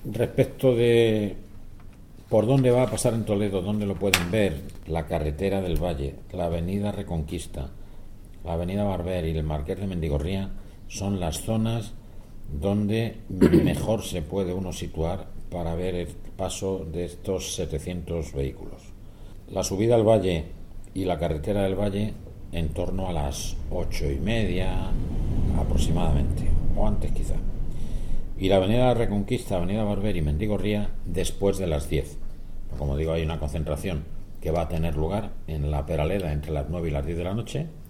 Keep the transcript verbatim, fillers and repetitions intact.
Respecto de por dónde va a pasar en Toledo, dónde lo pueden ver, la carretera del Valle, la avenida Reconquista, la avenida Barber y el Marqués de Mendigorría son las zonas donde mejor se puede uno situar para ver el paso de estos setecientos vehículos. La subida al Valle y la carretera del Valle en torno a las ocho y media aproximadamente, o antes quizá. Y la avenida Reconquista, avenida Barber y Mendigorría después de las diez. Como digo, hay una concentración que va a tener lugar en la Peraleda entre las nueve y las diez de la noche,